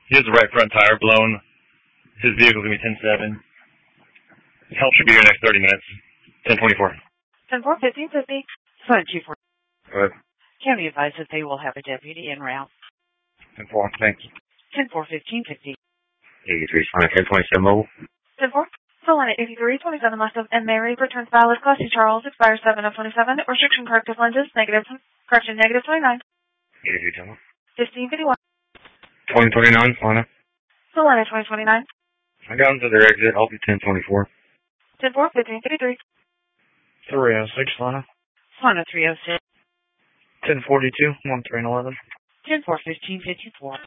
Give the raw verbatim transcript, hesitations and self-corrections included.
He has the right front tire blown. His vehicle's going to be ten seven. Help should be here next thirty minutes. ten twenty-four. ten four, fifteen fifty. Fund two four. Go ahead. County advised that they will have a deputy en route. ten four, thanks. ten four, fifteen fifty. eighty-three, ten twenty-seven mobile. ten four. Solana eighty-three, twenty-seven Lexus and Mary returns valid. Classy Charles expires seven of twenty-seven. Restriction corrective lenses, negative, correction, negative twenty-nine. eighty-three, ten fifteen fifty-one. twenty twenty-nine, Solana. Solana twenty twenty-nine. I got into their exit. I'll be ten twenty-four. ten four, fifteen fifty-three. three oh six, Solana. Solana three oh six. ten forty-two, one three eleven. ten four, fifteen fifty-four.